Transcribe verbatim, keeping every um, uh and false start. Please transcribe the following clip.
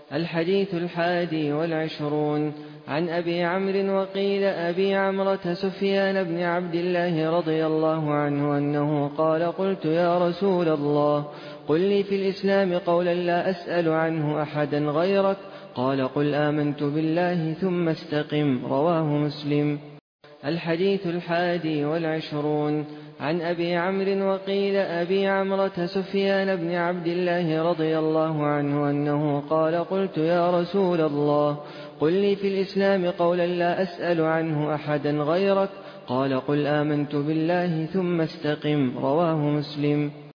الحديث الحادي والعشرون. عن أبي عمرو وقيل أبي عمرة سفيان بن عبد الله رضي الله عنه أنه قال قلت يا رسول الله قل لي في الإسلام قولا لا أسأل عنه أحدا غيرك قال قل آمنت بالله ثم استقم. رواه مسلم. الحديث الحادي والعشرون. عن أبي عمرو وقيل أبي عمرة سفيان بن عبد الله رضي الله عنه أنه قال قلت يا رسول الله قل لي في الإسلام قولا لا أسأل عنه أحدا غيرك قال قل آمنت بالله ثم استقم. رواه مسلم.